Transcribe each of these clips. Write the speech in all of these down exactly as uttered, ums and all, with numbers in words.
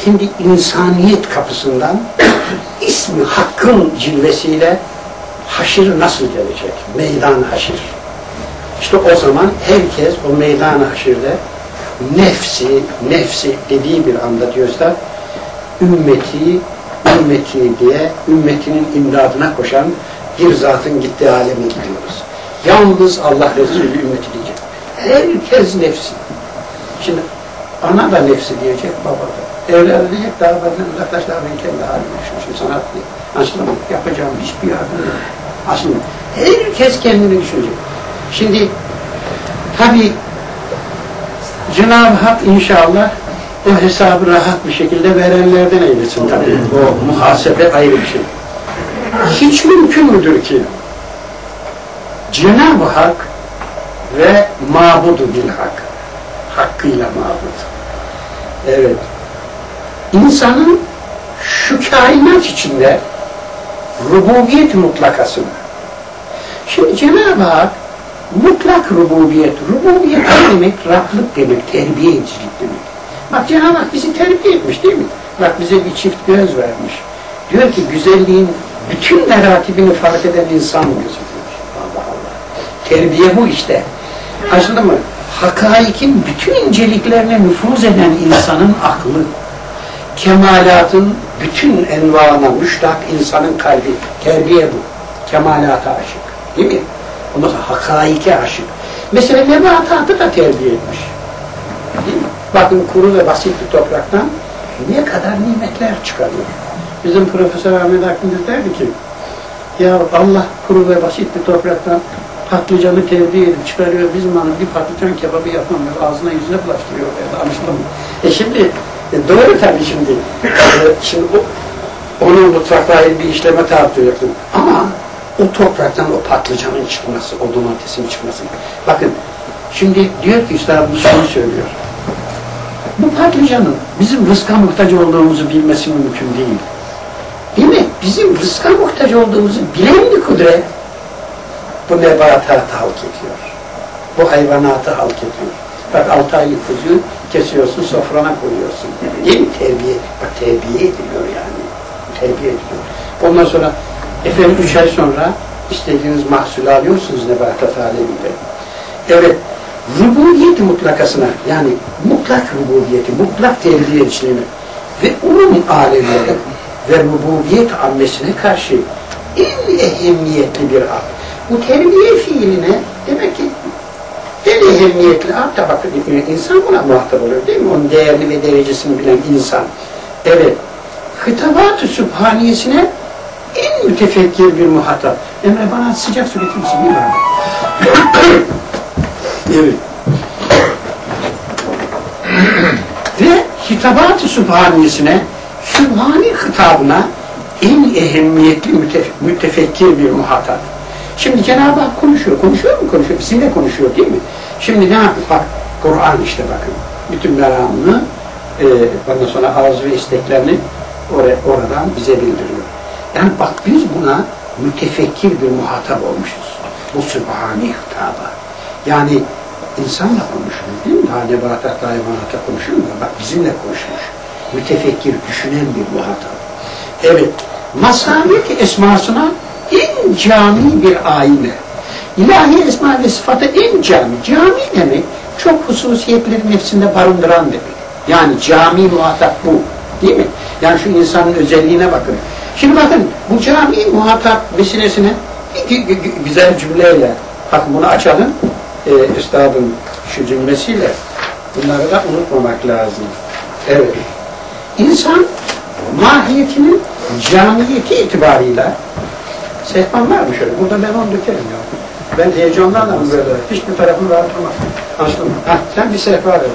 Şimdi insaniyet kapısından ismi hakkın cilvesiyle haşir nasıl gelecek? Meydan haşir. İşte o zaman herkes o meydan haşirde nefsi, nefsi dediği bir anda diyorsa ümmeti, ümmeti diye ümmetinin imdadına koşan bir zatın gittiği aleme gidiyoruz. Yalnız Allah Resulü ümmeti diyecek. Herkes nefsi. Şimdi ana da nefsi diyecek, baba da. Evladı diyecek, daha benden uzaklaş, daha ben kendi halime düşünmüşüm, sanat diye. Aslında yapacağım hiçbir yardım yok. Aslında herkes kendini düşünecek. Şimdi tabi Cenab-ı Hak inşallah o hesabı rahat bir şekilde verenlerden eylesin tabi. O muhasebe ayrı bir şey. Hiç mümkün müdür ki Cenab-ı Hak ve mabudu bil hak, hakkıyla mabud. Evet. İnsanın şu kainat içinde rububiyet mutlakasını. Şimdi Cenab-ı Hak mutlak rububiyet, rububiyet ne demek? Rablık demek, terbiye edicilik demek. Bak Cenab-ı Hak bizi terbiye etmiş değil mi? Bak bize bir çift göz vermiş. Diyor ki güzelliğin bütün meratibini fark eden insan gözüküyor. Allah Allah. Terbiye bu işte. Aslında mı? Hakaikin bütün inceliklerine nüfuz eden insanın aklı, kemalatın bütün envana müştak insanın kalbi. Terbiye bu. Kemalata aşık. Değil mi? Ondan sonra hakaike aşık. Mesela nebatatı da terbiye etmiş. Değil mi? Bakın kuru ve basit bir topraktan ne kadar nimetler çıkarıyor. Bizim Profesör Ahmet Akdeniz derdi ki ya Allah kuru ve basit bir topraktan patlıcanı tevdi edip çıkarıyor. Bizim hanım bir patlıcan kebabı yapamıyor. Ağzına yüzüne bulaştırıyor. Anlaşılan mı? E şimdi e doğru tabii şimdi. E, şimdi o, onun mutfakta bir işleme tabi yaptım. Ama o topraktan o patlıcanın çıkması, o domatesin çıkması. Bakın şimdi diyor ki üstadımız şunu söylüyor. Bu patlıcanın bizim rızka muhtaç olduğumuzu bilmesi mümkün değil. Değil mi? Bizim rızka muhtaç olduğumuzu bilen bir kudret bu nebatatı halk ediyor. Bu hayvanatı halk ediyor. Bak altı aylık kuzuyu kesiyorsun, sofrana koyuyorsun. Değil mi? Terbiye. Bak terbiye ediliyor yani. Terbiye ediliyor. Ondan sonra efendim üç ay sonra istediğiniz mahsulü alıyorsunuz nebatat aleminde. Evet. Rububiyet mutlakasına yani mutlak rububiyeti, mutlak terbiye edişliğine ve onun alemleri ve rububiyet ammesine karşı en ehemmiyetli bir akt. Bu terbiye fiiline demek ki en ehemmiyetli akt da bakın insan buna muhatap oluyor değil mi? Onun değerli ve derecesini bilen insan. Evet. Hitabat-ı Sübhaniyesine en mütefekkir bir muhatap. Emre bana sıcak su getirir misin? Bir bardak. Evet. Ve hitabat-ı Sübhaniyesine, Sübhani hitabına en ehemmiyetli mütef mütefekkir bir muhatap. Şimdi Cenab-ı Hak konuşuyor. Konuşuyor mu? Konuşuyor. Bizimle konuşuyor değil mi? Şimdi ne yapıyor? Bak Kur'an işte bakın. Bütün meramını e, ondan sonra arzu ve isteklerini or oradan bize bildiriyor. Yani bak biz buna mütefekkir bir muhatap olmuşuz. Bu Sübhani hitaba. Yani insanla konuşuyor değil mi? Daha nebatatla hayvanata konuşuyor mu? Bak bizimle konuşmuş. Mütefekkir, düşünen bir muhatap. Evet. Mazhar-ı esmasına en cami bir ayine. İlahi esma ve sıfatı en cami. Cami demek çok hususiyetlerin hepsinde barındıran demek. Yani cami muhatap bu. Değil mi? Yani şu insanın özelliğine bakın. Şimdi bakın bu cami muhatap vesilesine bir güzel cümleyle bakın bunu açalım. Ee, Üstadın şu cümlesiyle bunları da unutmamak lazım. Evet. İnsan mahiyetinin camiyeti itibarıyla sehpan var mı şöyle? Burada ben onu dökerim ya. Ben heyecanlarla mı böyle? Hiçbir tarafım rahat olmaz. Anlaşıldı mı? Hah, sen bir sehpa ver.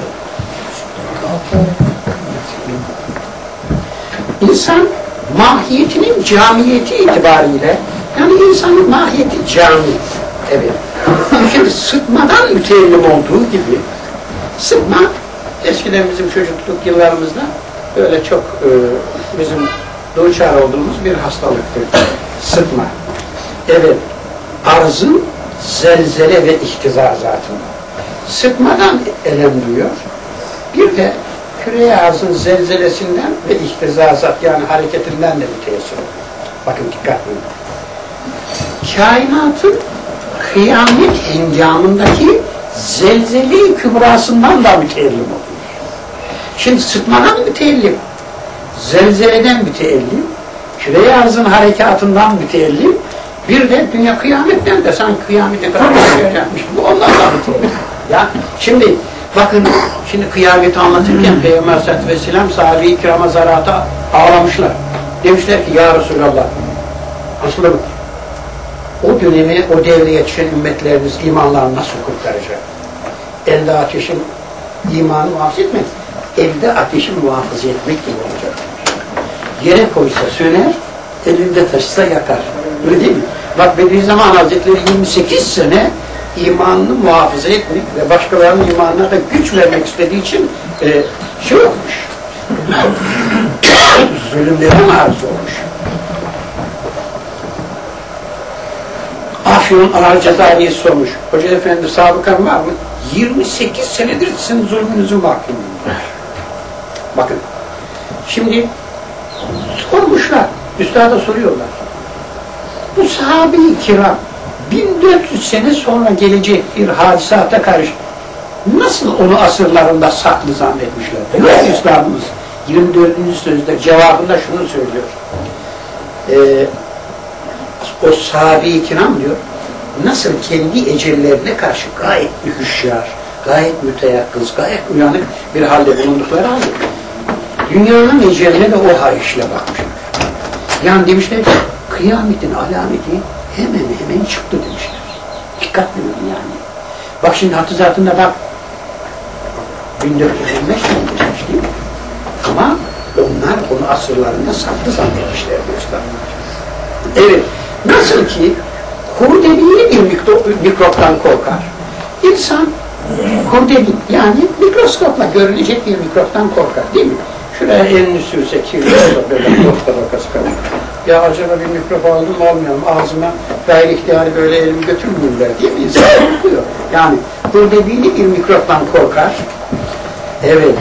İnsan mahiyetinin camiyeti itibariyle yani insanın mahiyeti cami. Evet. Şimdi sıtmadan müteellim olduğu gibi sıtma eskiden bizim çocukluk yıllarımızda böyle çok e, bizim duçar olduğumuz bir hastalıktır. Sıtma. Evet. Arzın zelzele ve ihtizazatında. Sıtmadan elem duyuyor. Bir de küre arzın zelzelesinden ve ihtizazat yani hareketinden de müteessir oluyor. Bakın dikkatli olun. Kainatın kıyamet engamındaki zelzeli kübrasından da müteellim oluyor. Şimdi sıtmadan müteellim, zelzeleden müteellim, küre arzın harekatından müteellim, bir de dünya kıyametten de sanki kıyamete kadar yapmış. Bu onlardan müteellim. Ya şimdi bakın, şimdi kıyameti anlatırken Peygamber Aleyhisselatü Vesselam sahabe-i kirama zarata ağlamışlar. Demişler ki ya Resulallah, aslında o dönemi, o devre yetişen ümmetlerimiz imanlarını nasıl kurtaracak? Elde ateşin imanı muhafaza etmek, elde ateşi muhafaza etmek gibi olacak. Yere koysa söner, elinde taşısa yakar. Öyle değil mi? Bak Bediüzzaman Hazretleri yirmi sekiz sene imanını muhafaza etmek ve başkalarının imanına da güç vermek istediği için e, şey olmuş. Zulümlere maruz olmuş. Afyon Ağır Cezayir'i sormuş. Hoca Efendi sabıkan var mı? yirmi sekiz senedir sizin zulmünüzü mahkumum. Bakın. Şimdi sormuşlar. Üstada soruyorlar. Bu sahabe-i kiram bin dört yüz sene sonra gelecek bir hadisata karşı nasıl onu asırlarında saklı zannetmişler? Yok Üstadımız yirmi dördüncü sözde cevabında şunu söylüyor. Ee, o sahabe-i kiram diyor, nasıl kendi ecellerine karşı gayet hüşyar, gayet müteyakkız, gayet uyanık bir halde bulundukları halde dünyanın eceline de o hayışla bakmışlar. Yani demişler ki kıyametin alameti hemen hemen çıktı demişler. Dikkatli olun yani. Bak şimdi hatırlatında bak bin dört yüz yirmi beş sene geçmiş değil mi? Ama onlar onu asırlarında saklı zannetmişler diyorlar. Evet. Nasıl ki kurdeliği bir mikro, mikroptan korkar. İnsan kurdeli yani mikroskopla görülecek bir mikroptan korkar değil mi? Şuraya elini sürse kirliyorsa böyle mikrop tabakası kalır. Ya acaba bir mikrop aldım mı olmuyorum ağzıma gayri ihtiyari böyle elimi götürmüyorlar değil mi? İnsan korkuyor. Yani kurdeliği bir mikroptan korkar. Evet.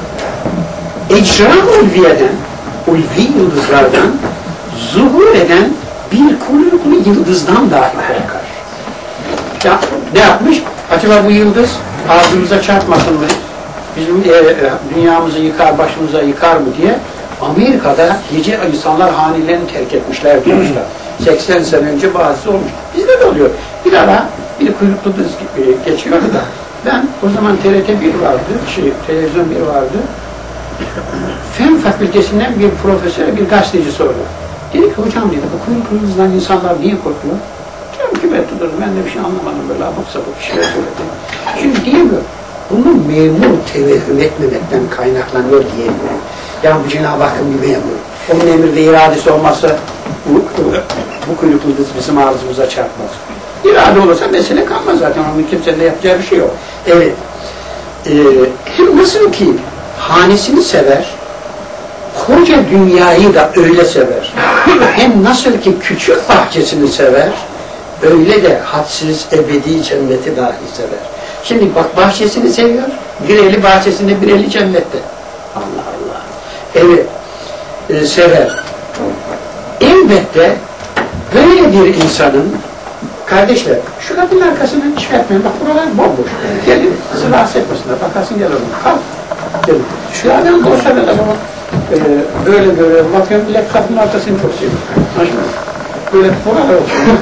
Ecra ulviyeden, ulvi yıldızlardan zuhur eden bir kuyruklu yıldızdan dahi korkar. Ya, ne yapmış? Acaba bu yıldız ağzımıza çarpmasın mı? Bizim e, dünyamızı yıkar, başımıza yıkar mı diye Amerika'da gece insanlar hanelerini terk etmişler diyormuşlar. seksen sene önce bazısı olmuş. Bizde de oluyor. Bir ara bir kuyruklu yıldız geçiyordu da ben o zaman T R T bir vardı, şey, televizyon bir vardı. Fen fakültesinden bir profesör, bir gazeteci sordu. Dedi ki hocam dedi, bu kuyruklu yıldızdan insanlar niye korkuyor? Diyorum ki ben tuturum, ben de bir şey anlamadım, böyle abuk sabuk bir şeyler söyledi. Şimdi diyemiyor, bunu memur tevehüm etmemekten kaynaklanıyor diyemiyor. Yani bu Cenab-ı Hakk'ın bir memur. Onun emir ve iradesi olmazsa bu, bu kuyruklu yıldız bizim ağzımıza çarpmaz. İrade olursa mesele kalmaz zaten, onun kimsenin de yapacağı bir şey yok. Evet, ee, hem nasıl ki hanesini sever, koca dünyayı da öyle sever. Hem nasıl ki küçük bahçesini sever, öyle de hadsiz ebedi cenneti dahi sever. Şimdi bak bahçesini seviyor, bir eli bahçesinde, bir eli cennette. Allah Allah. Evet, e, sever. Elbette böyle bir insanın, kardeşler, şu kadının arkasından çıkartmayın, bak buralar bomboş. Gelin, sizi rahatsız etmesinler, bakarsın gel oğlum, kalk. Gelin. Şu adam olsa da ama e, böyle görüyorum, bakıyorum, bile kadının arkasını çok seviyorum. Böyle buralar olsun.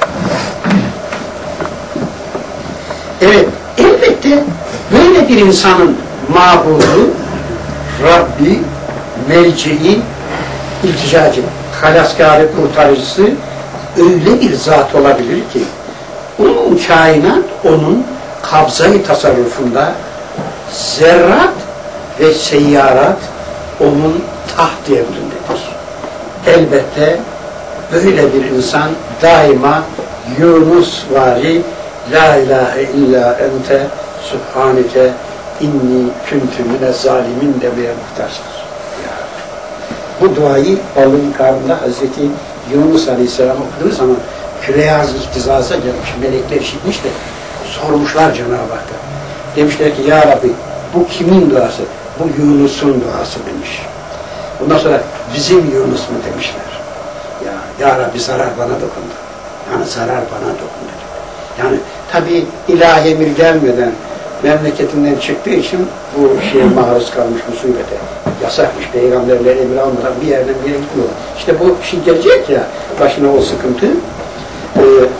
Evet, elbette böyle bir insanın mabudu, Rabbi, melceği, ilticacı, halaskarı, kurtarıcısı öyle bir zat olabilir ki onun kainat, onun kabzayı tasarrufunda zerrat ve seyyarat onun taht emrindedir. Elbette böyle bir insan daima Yunus vari La ilahe illa ente subhaneke inni küntü mine zalimin demeye muhtaçtır. Bu duayı balığın karnında Hazreti Yunus Aleyhisselam okuduğu zaman küre-i ihtizaza gelmiş, melekler işitmiş de sormuşlar Cenab-ı Hak'ta. Demişler ki ya Rabbi bu kimin duası? bu Yunus'un duası demiş. Ondan sonra bizim Yunus mu demişler. Ya, ya Rabbi zarar bana dokundu. Yani zarar bana dokundu. Yani tabi ilahi emir gelmeden memleketinden çıktığı için bu şeye maruz kalmış musibete. Yasakmış, peygamberler emir almadan bir yerden bir yere gitmiyor. İşte bu şey gelecek ya, başına o sıkıntı. Ee,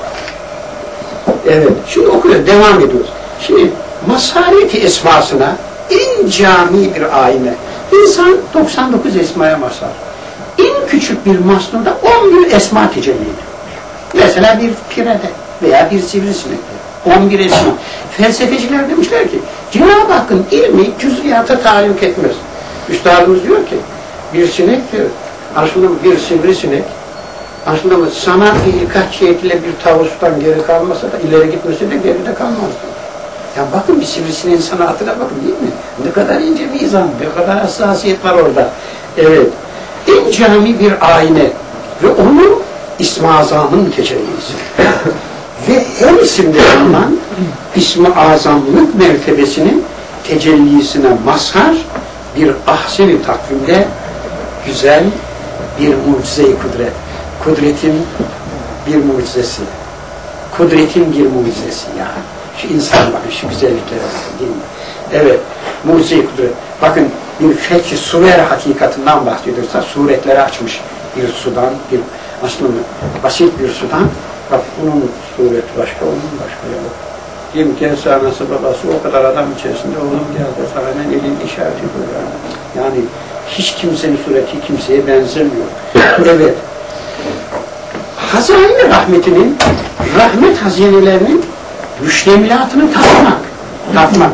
evet, şimdi okuyor, devam ediyoruz. Şimdi masareti esmasına en cami bir ayna. İnsan doksan dokuz esmaya mazhar. En küçük bir masnuda on bir esma tecelli ediyor. Mesela bir pirede veya bir sivrisinekte. on bir esma. Felsefeciler demişler ki, Cenab-ı Hakk'ın ilmi cüz'iyata taalluk etmez. Üstadımız diyor ki, bir sinek diyor, aslında bir sivrisinek, aslında sana birkaç şehitle bir tavustan geri kalmasa da, ileri gitmese de geride kalmaz diyor. Ya bakın bir sivrisineğin sanatına bakın değil mi? Ne kadar ince bir izan, ne kadar hassasiyet var orada. Evet, en cami bir ayna ve onu İsm-i Azam'ın tecellisi. Ve her isimde bulunan İsm-i Azamlık mertebesinin tecellisine mazhar bir ahsen-i takvimde güzel bir mucize-i kudret. Kudretin bir mucizesi. Kudretin bir mucizesi ya. Şu insan bakın, şu güzelliklere bakın değil mi? Evet, mucize-i kudret. Bakın bir fethi suver hakikatinden bahsediyorsa suretleri açmış bir sudan, bir aslında basit bir sudan. Bak bunun sureti başka, onun başka yok. Kim kendisi anası babası o kadar adam içerisinde oğlum geldi sana hemen elin işareti koyuyor. Yani hiç kimsenin sureti kimseye benzemiyor. Evet. Hazine rahmetinin, rahmet hazinelerinin müştemilatını tanımak. Tanımak.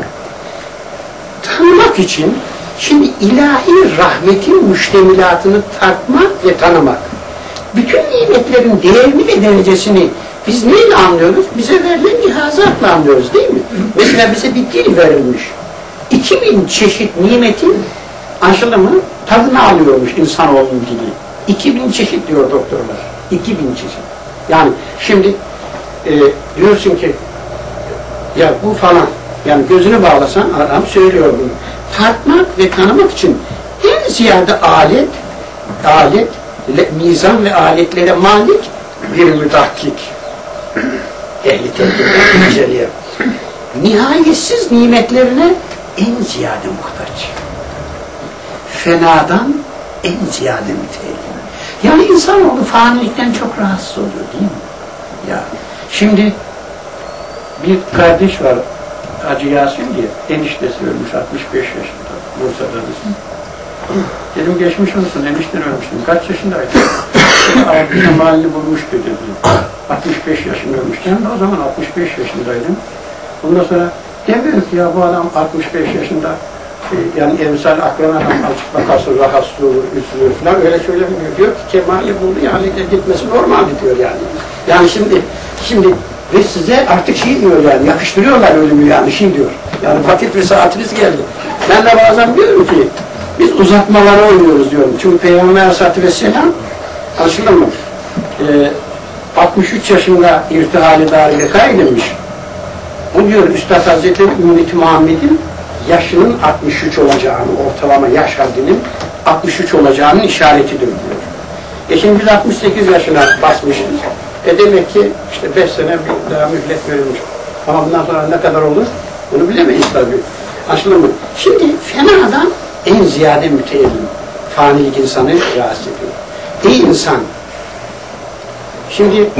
Tanımak için şimdi ilahi rahmetin müştemilatını tatmak ve tanımak. Bütün nimetlerin değerini ve derecesini biz neyle anlıyoruz? Bize verilen cihazatla anlıyoruz değil mi? Mesela bize bir dil verilmiş. iki bin çeşit nimetin aşılı mı? Tadını alıyormuş insanoğlunun dili. iki bin çeşit diyor doktorlar. iki bin çeşit. Yani şimdi e, diyorsun ki ya bu falan, yani gözünü bağlasan adam söylüyor bunu. Tatmak ve tanımak için en ziyade alet, alet, mizan ve aletlere malik bir müdakkik. Ehli tehdit inceliyor. Nihayetsiz nimetlerine en ziyade muhtaç. Fenadan en ziyade müteellim. Yani insanoğlu fanilikten çok rahatsız oluyor değil mi? Ya şimdi bir kardeş var, Hacı Yasin diye, eniştesi ölmüş altmış beş yaşında, Bursa'da bizim. Dedim geçmiş olsun, enişten ölmüştüm. Kaç yaşındaydın? Altı zamanını bulmuştu dedi. altmış beş yaşında ölmüştüm. O zaman altmış beş yaşındaydım. Ondan sonra demiyorum ki ya bu adam altmış beş yaşında, yani emsal akran adam açık bakarsın, rahatsız olur, üzülür falan, öyle söylemiyor. Diyor ki kemali buldu yani gitmesi normal diyor yani. Yani şimdi, şimdi ve size artık şey diyor yani, yakıştırıyorlar ölümü yani şey diyor. Yani vakit ve saatiniz geldi. Ben de bazen diyorum ki, biz uzatmaları oynuyoruz diyorum. Çünkü Peygamber Aleyhisselatü Vesselam, anlaşıldı mı? Ee, altmış üç yaşında irtihali dâriyle kaydedilmiş. Bu diyor Üstad Hazretleri Ümmet-i Muhammed'in yaşının altmış üç olacağını, ortalama yaş haddinin altmış üç olacağının işaretidir diyor. E şimdi biz altmış sekiz yaşına basmışız. E demek ki işte beş sene bir daha mühlet verilmiş. Ama bundan sonra ne kadar olur? Bunu bilemeyiz tabii. Anlaşıldı mı? Şimdi fenadan en ziyade müteellim. Fanilik insanı rahatsız ediyor. Ey insan! Şimdi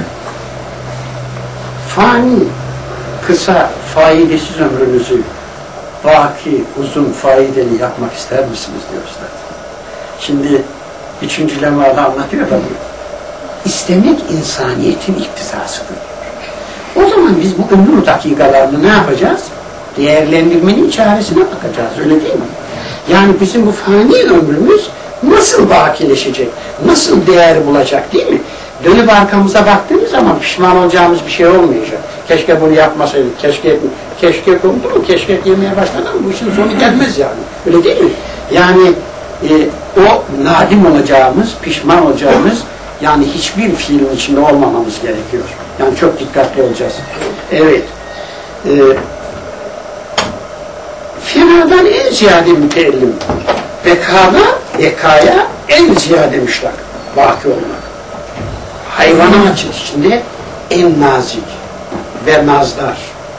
fani, kısa, faydasız ömrünüzü baki, uzun, faydalı yapmak ister misiniz diyor Üstad. Şimdi üçüncü lemada anlatıyor da bu. İstemek insaniyetin iktisasıdır diyor. O zaman biz bu ömür dakikalarını ne yapacağız? Değerlendirmenin çaresine bakacağız, öyle değil mi? Yani bizim bu fani ömrümüz nasıl bakileşecek, nasıl değer bulacak değil mi? Dönüp arkamıza baktığımız zaman pişman olacağımız bir şey olmayacak. Keşke bunu yapmasaydık, keşke keşke kondu mu, keşke yemeye başladı ama bu işin sonu gelmez yani. Öyle değil mi? Yani e, o nadim olacağımız, pişman olacağımız, yani hiçbir fiilin içinde olmamamız gerekiyor. Yani çok dikkatli olacağız. Evet. E, fenadan en ziyade müteellim. Bekada, bekaya en ziyade müştak. Baki olmak. Hayvanat içinde en nazik ve nazdar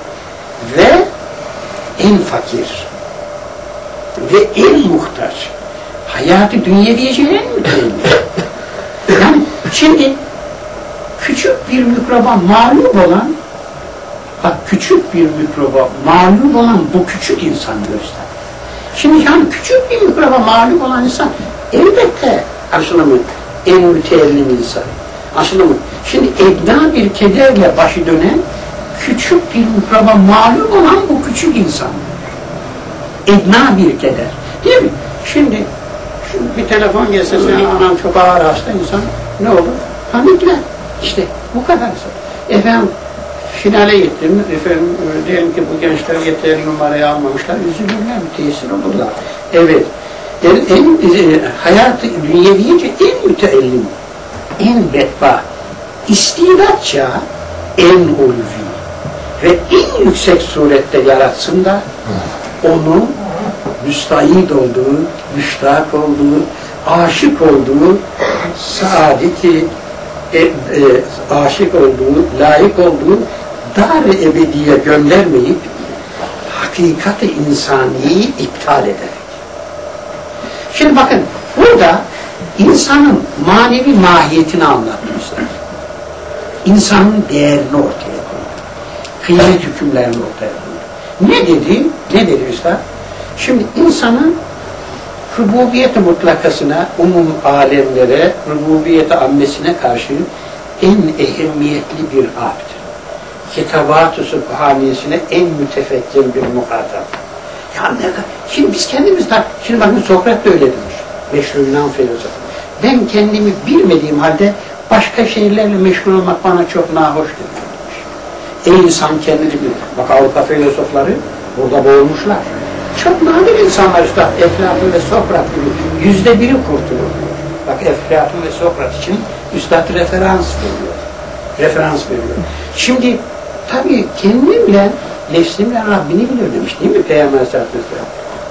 ve en fakir ve en muhtaç. Hayatı dünya diyeceğin en müteellim. Yani şimdi küçük bir mikroba mağlup olan, bak küçük bir mikroba mağlup olan bu küçük insanı göster. Şimdi yani küçük bir mikroba mağlup olan insan elbette aslında mı en müteellim insan. Aslında mı? Şimdi edna bir kederle başı dönen küçük bir mikroba mağlup olan bu küçük insan. Edna bir keder. Değil mi? Şimdi, şimdi bir telefon gelse, anam çok ağır hasta insan ne olur? Panikler. İşte bu kadar. Efendim finale gittim. Efendim diyelim ki bu gençler yeterli numarayı almamışlar. Üzülürler, müteessir olurlar. Evet. En, en, hayatı dünya deyince en müteellim, en bedba, istidatça en ulvi ve en yüksek surette yaratsın da onu müstahid olduğu, müştak olduğu, aşık olduğu, saadeti, e, e, aşık olduğu, layık olduğu dar-ı ebediye göndermeyip hakikat-ı insaniyi iptal ederek. Şimdi bakın, burada insanın manevi mahiyetini anlatmışlar. İnsanın değerini ortaya koydu. Kıymet hükümlerini ortaya koydu. Ne dedi? Ne dedi Üstad? Şimdi insanın rububiyet-i mutlakasına, umum alemlere, rububiyet-i ammesine karşı en ehemmiyetli bir abd. Kitabat-ı Sübhaniyesine en mütefekkir bir muhatap. Ya ne kadar? Şimdi biz kendimiz de, şimdi bakın Sokrat da öyle demiş. Meşru Yunan filozofu. Ben kendimi bilmediğim halde başka şeylerle meşgul olmak bana çok nahoş demiş. Ey insan kendini bilir. Bak Avrupa filozofları burada boğulmuşlar. Çok nadir insanlar Üstad, Eflatun ve Sokrat gibi yüzde biri kurtulur. Bak Eflatun ve Sokrat için Üstad referans veriyor. Referans veriyor. Şimdi tabii kendimle, nefsimle Rabbini biliyor demiş değil mi Peygamber Aleyhisselatü Vesselam?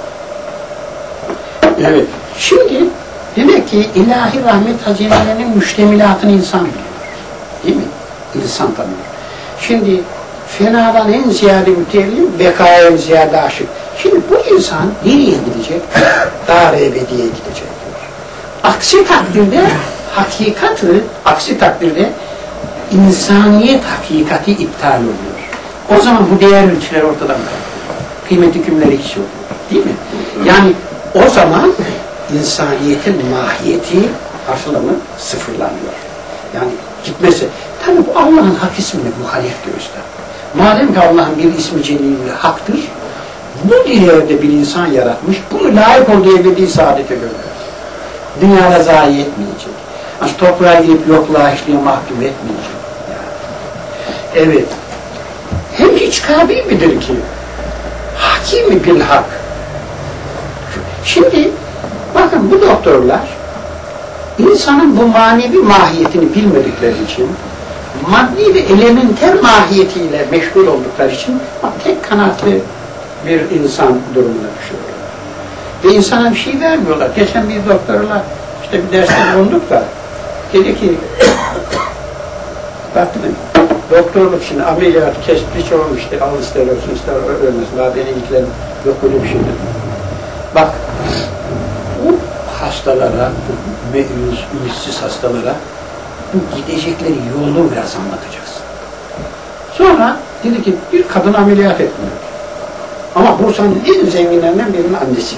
Evet. Şimdi demek ki ilahi rahmet hazinelerinin müştemilatını insan biliyor. Değil mi? İnsan tanıyor. Şimdi fenadan en ziyade müteellim, bekaya en ziyade aşık. Şimdi bu insan nereye gidecek? Dar-ı ebediye gidecek diyor. Aksi takdirde hakikatı, aksi takdirde insaniyet hakikati iptal oluyor. O zaman bu değer ölçüler ortadan kalkıyor. Kıymet hükümleri hiç yok. Değil mi? Yani o zaman insaniyetin mahiyeti karşılığını sıfırlanıyor. Yani gitmesi. Tabi bu Allah'ın hak ismine muhalif göster. Madem ki Allah'ın bir ismi celili haktır, bu değerde bir insan yaratmış, bunu layık olduğu ebedi saadete gönderir. Dünyada zayi etmeyecek. Yani toprağa girip yokluğa hiçliğe mahkum etmeyecek. Yani. Evet. Hem hiç kabil midir ki? Hakimi bil hak. Şimdi bakın bu doktorlar insanın bu manevi mahiyetini bilmedikleri için maddi ve elementer mahiyetiyle meşgul oldukları için bak, tek kanatlı bir insan durumuna düşüyorlar. Ve insana bir şey vermiyorlar. Geçen bir doktorla işte bir derste bulunduk da dedi ki baktım doktorluk için ameliyat kesmiş olmuştu. Al ister olsun ister ölmesin. Daha benim ilgilerim yok öyle bir şey dedi. Bak bu hastalara, bu meyüz, ümitsiz hastalara bu gidecekleri yolu biraz anlatacaksın. Sonra dedi ki bir kadın ameliyat etmiyor. Ama Bursa'nın en zenginlerinden birinin annesi.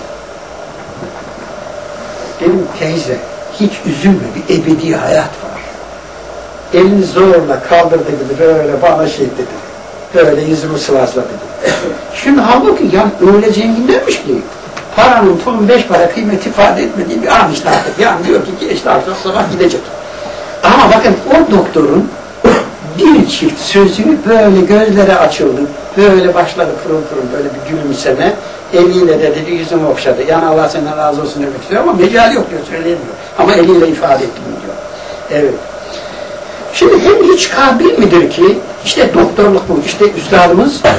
Dedim teyze hiç üzülme, bir ebedi hayat var. Elini zorla kaldırdı gibi böyle bana şey dedi. Böyle yüzümü sıvazla dedi. Şimdi halbuki yani öyle zenginlermiş ki paranın pulun beş para kıymeti ifade etmediği bir an işte artık. Yani diyor ki işte artık sabah gidecek. Ama bakın o doktorun bir çift sözünü böyle gözleri açıldı. Böyle başladı pırıl pırıl böyle bir gülümseme. Eliyle de dedi yüzümü okşadı. Yani Allah senden razı olsun demek istiyor ama mecal yok diyor, söyleyemiyor. Ama eliyle ifade ettim diyor. Evet. Şimdi hem hiç kabil midir ki işte doktorluk bu. İşte üstadımız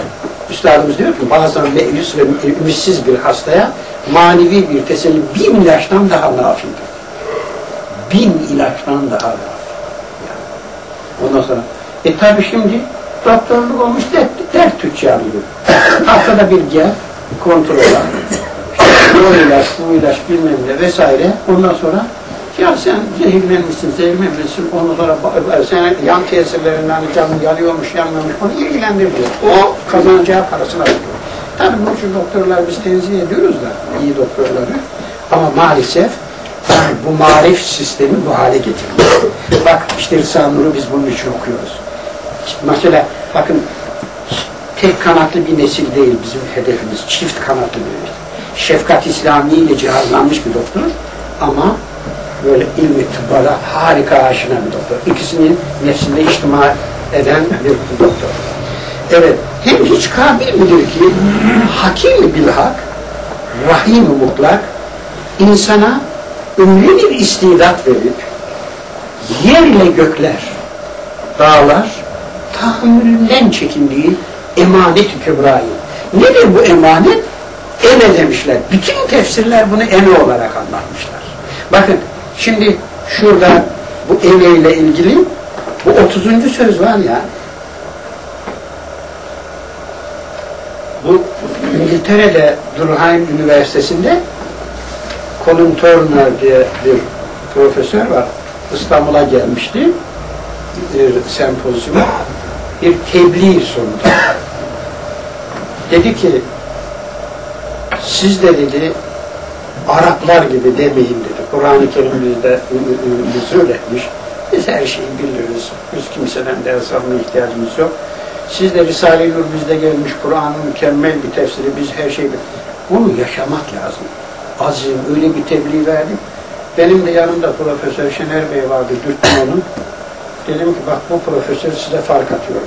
Üstadımız diyor ki bazen meyus ve ümitsiz bir hastaya manevi bir teselli bin ilaçtan daha nafidir. Bin ilaçtan daha nafi. Yani. Ondan sonra e tabi şimdi doktorluk olmuş dert, dert tüccarı gibi. Haftada bir gel kontrol olan o ilaç, bu ilaç bilmem ne vesaire. Ondan sonra ya sen zehirlenmişsin, zehirlenmişsin, ondan sonra sen yan tesirlerinden canın yanıyormuş, yanmıyormuş, onu ilgilendirmiyor. O kazanacağı parasını alıyor. Tabii bu tür doktorlar biz tenzih ediyoruz da, iyi doktorları. Ama maalesef yani bu marif sistemi bu hale getirmiş. Bak işte Risale-i Nur'u biz bunun için okuyoruz. İşte mesela bakın tek kanatlı bir nesil değil bizim hedefimiz, çift kanatlı bir nesil. Şefkat İslami ile cihazlanmış bir doktor ama böyle ilmi tıbbala harika aşina bir doktor. İkisinin neslinde içtima eden bir doktor. Evet, hem hiç kabil midir ki hakim bilhak, rahim mutlak, insana ömrü bir istidat verip yerle gökler, dağlar tahammülünden çekindiği emanet-i kübrayı. Nedir bu emanet? Ene demişler. Bütün tefsirler bunu ene olarak anlatmışlar. Bakın şimdi şurada bu ene ile ilgili bu otuzuncu söz var ya, bu İngiltere'de Durham Üniversitesi'nde Colin Turner diye bir profesör var. İstanbul'a gelmişti. Bir sempozyuma. Bir tebliğ sundu. Dedi ki siz de dedi Araplar gibi demeyin dedi. Kur'an-ı Kerim bizde bizi öğretmiş. Biz her şeyi biliyoruz. Biz kimseden ders alma ihtiyacımız yok. Siz de Risale-i Nur bizde gelmiş, Kur'an'ın mükemmel bir tefsiri, biz her şeyi bunu yaşamak lazım. Azim öyle bir tebliğ verdim. Benim de yanımda Profesör Şener Bey vardı, dürttüm onu. Dedim ki bak bu profesör size fark atıyor.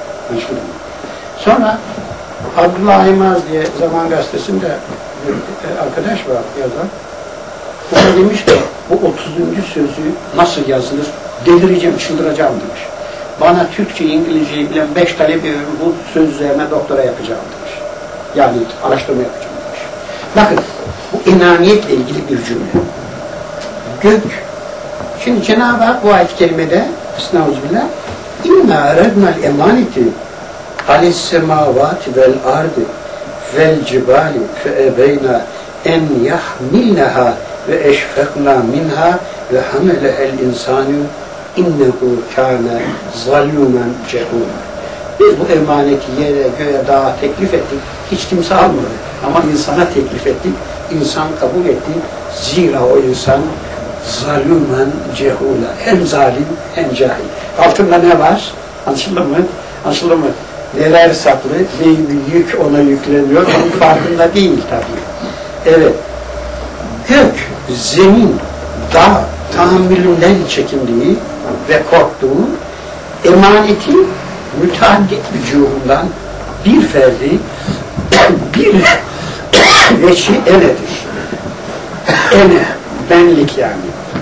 Sonra Abdullah Aymaz diye Zaman Gazetesi'nde bir arkadaş var yazar. O demiş ki bu otuzuncu sözü nasıl yazılır? Delireceğim, çıldıracağım demiş. Bana Türkçe, İngilizceyi bilen beş talebe veririm, bu söz üzerine doktora yapacağım demiş. Yani araştırma yapacağım demiş. Bakın bu inaniyetle ilgili bir cümle. Gök. Şimdi Cenab-ı Hak bu ayet-i kerimede Estağfirullah İnna aradna'l emaneti ale's-semavati vel ardı vel cibali fe ebeyna en yahmilnaha ve eşfekna minha ve hamelehel insanu innehu kâne zalûmen cehûmen. Biz bu emaneti yere, göğe, dağa teklif ettik. Hiç kimse almadı. Ama insana teklif ettik. İnsan kabul etti. Zira o insan zalûmen cehûla. Hem zalim hem cahil. Altında ne var? Anlaşıldı mı? Anlaşıldı mı? Neler saklı, ne yük ona yükleniyor. Onun farkında değil tabii. Evet. Gök, zemin, dağ tahammülünden çekindiği ve korktuğu emanetin müteaddit vücudundan bir ferdi bir veçi enedir. Ene, benlik yani.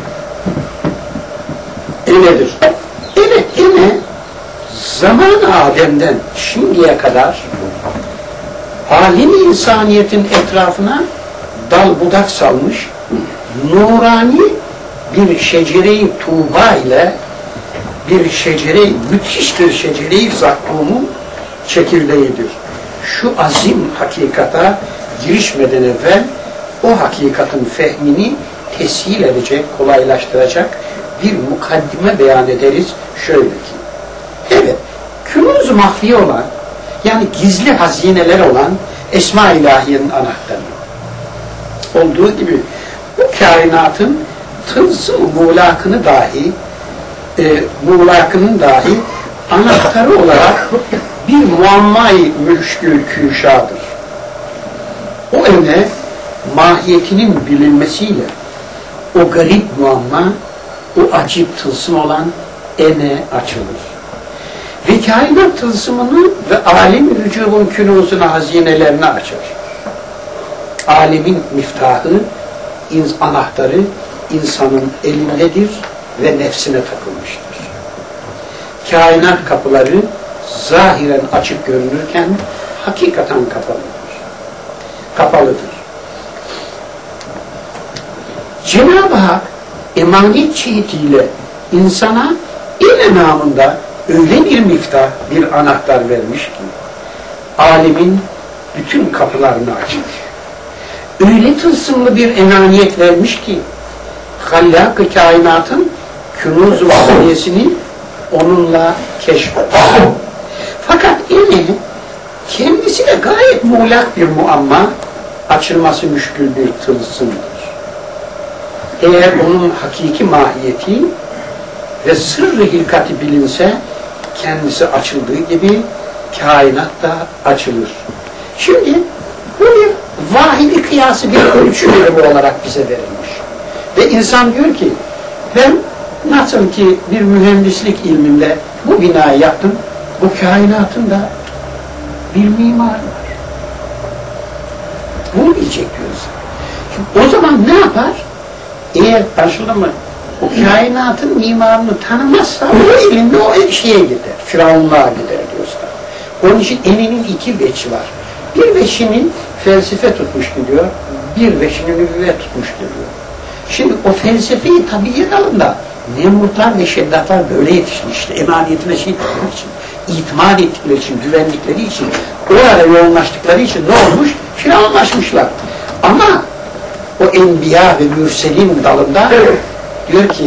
Enedir. Evet, ene zaman Adem'den şimdiye kadar alemi insaniyetin etrafına dal budak salmış nurani bir şecere-i tuğba ile bir şecere, müthiş bir şecere-i zakkumun çekirdeğidir. Şu azim hakikata girişmeden evvel o hakikatin fehmini teshil edecek, kolaylaştıracak bir mukaddime beyan ederiz. Şöyle ki, evet, künuz mahfi olan, yani gizli hazineler olan Esma-i İlahiye'nin anahtarı. Olduğu gibi bu kainatın tılsım muğlakını dahi e, muğlakının dahi anahtarı olarak bir muamma-i müşkül küşadır. O ene mahiyetinin bilinmesiyle o garip muamma, o acip tılsım olan ene açılır. Ve kainat tılsımını ve alem-i vücubun künuzuna, hazinelerini açar. Alemin miftahı, anahtarı insanın elindedir ve nefsine takılmıştır. Kainat kapıları zahiren açık görünürken hakikaten kapalıdır. Kapalıdır. Cenab-ı Hak emanet cihetiyle insana el namında öyle bir miftah, bir anahtar vermiş ki alemin bütün kapılarını açmış. Öyle tılsımlı bir enaniyet vermiş ki hallak-ı kainatın künuz-u seviyesini onunla keşfetmiş. Fakat yine kendisi de gayet muğlak bir muamma, açılması müşkül bir tılsımdır. Eğer onun hakiki mahiyeti ve sırrı hilkati bilinse, kendisi açıldığı gibi kainat da açılır. Şimdi bu bir vahidi kıyası bir ölçü birimi olarak bize verilmiş. Ve insan diyor ki, ben nasıl ki bir mühendislik ilminde bu binayı yaptım, bu kainatın da bir mimar var. Bunu bilecek diyoruz. Şimdi o zaman ne yapar? Eğer karşılığında mı o kainatın mimarını tanımazsa o elinde o şeye gider. Firavunluğa gider diyorsa. Onun için elinin iki veçi var. Bir veçinin felsefe tutmuş gidiyor, bir veçinin nübüvvet tutmuş gidiyor. Şimdi o felsefeyi tabiiyet alında Nemrutlar ve Şeddatlar böyle yetişmişti. Emaniyetine şey tutmak için, itimat ettikleri için, güvendikleri için, o ara yoğunlaştıkları için ne olmuş? Firavunlaşmışlar. Ama o enbiya ve mürselin dalında diyor ki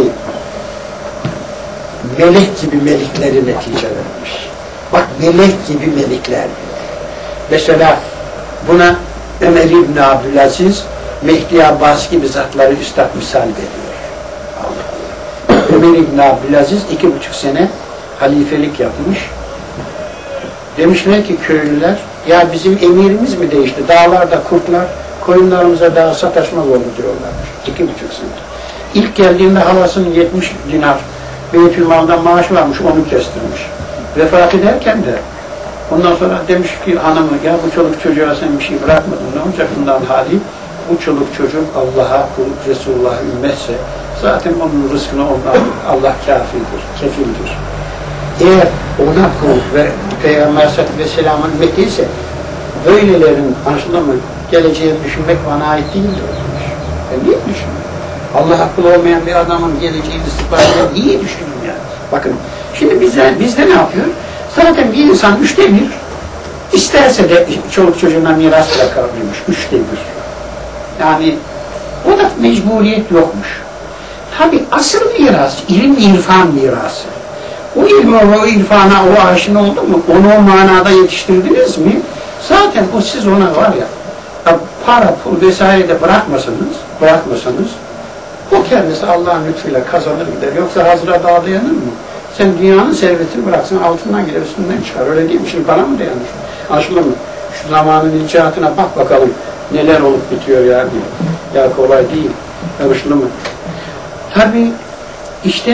melek gibi melikleri netice vermiş. Bak melek gibi melikler diyor. Mesela buna Ömer İbni Abdülaziz, Mehdi Abbas gibi zatları üstad misal veriyor. Allah Allah. Ömer İbni Abdülaziz iki buçuk sene halifelik yapmış. Demişler ki köylüler, ya bizim emirimiz mi değişti? Dağlarda kurtlar, koyunlarımıza daha sataşmaz oldu diyorlarmış. İki buçuk sene. İlk geldiğinde halasının yetmiş dinar Beytülmal'dan maaş varmış, onu kestirmiş. Vefat ederken de ondan sonra demiş ki hanımı, ya bu çoluk çocuğa sen bir şey bırakmadın, ne olacak bundan hali? Bu çoluk çocuk Allah'a, kul, Resulullah'a ümmetse zaten onun rızkını ondan Allah kafirdir, kefildir. Eğer ona kul ve Peygamber Aleyhisselatü Vesselam'ın ümmeti ise böylelerin anlaşılır mı? Geleceği düşünmek bana ait değildir. Ben niye düşünüyorum? Allah'a kul olmayan bir adamın geleceğini istikbalini iyi düşünün yani. Bakın, şimdi bizde, bizde ne yapıyor? Zaten bir insan üçte bir, isterse de çoluk çocuğuna miras bırakabiliyormuş, üçte bir. Yani o da mecburiyet yokmuş. Tabi asıl miras, ilim irfan mirası. O ilmi, o irfana, o aşina oldu mu, onu o manada yetiştirdiniz mi, zaten o siz ona var ya, ya para, pul vesaire de bırakmasanız, bırakmasanız, o kendisi Allah'ın lütfuyla kazanır gider. Yoksa hazıra dağa dayanır mı? Sen dünyanın servetini bıraksın, altından gider, üstünden çıkar. Öyle değil mi? Şimdi bana mı dayanır? Anlaşılır mı? Şu zamanın icraatına bak bakalım neler olup bitiyor ya diyor. Ya kolay değil. Anlaşılır mı? Tabi işte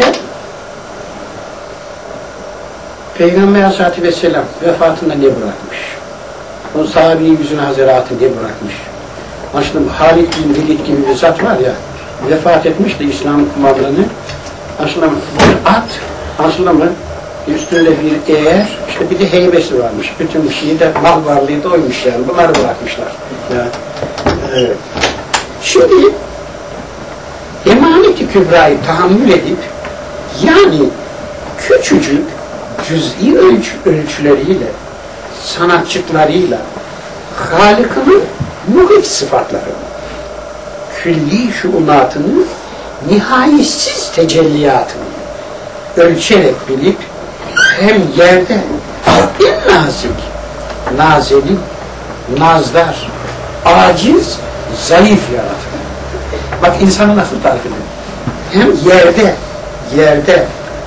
Peygamber Aleyhisselatü Vesselam vefatında ne bırakmış? O sahabe-i yüzüne haziratı ne bırakmış? Anlaşılır mı? Halid bin Velid gibi bir zat var ya, vefat etmişti İslam kumandanı. Anlaşılır mı? Bir at, anlaşılır mı? Üstünde bir eğer, işte bir de heybesi varmış. Bütün bir şeyi de mal varlığı da oymuş yani. Bunları bırakmışlar. Yani, evet. Şimdi emanet-i kübrayı tahammül edip yani küçücük cüz'i ölçü, ölçüleriyle, sanatçıklarıyla Halık'ın muhif sıfatları, külli şuunatını, nihayetsiz tecelliyatını ölçerek bilip hem yerde en nazik, nazenin, nazdar, aciz, zayıf yaratır. Bak insanı nasıl tarif ediyor? Hem yerde, yerde